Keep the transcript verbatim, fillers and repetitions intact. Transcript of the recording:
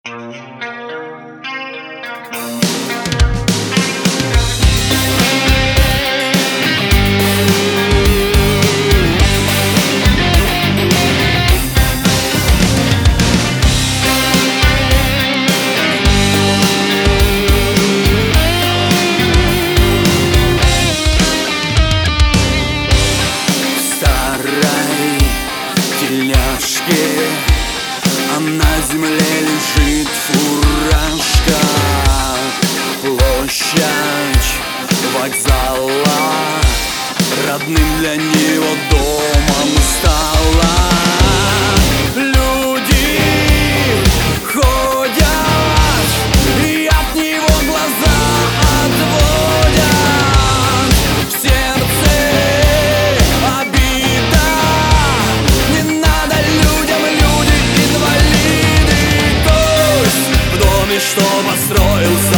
А на земле лежит фуражка. Площадь вокзала родным для него домом стала. Люди ходят и от него глаза отводят. В сердце обида, не надо людям, люди инвалиды. Гость в доме, что построился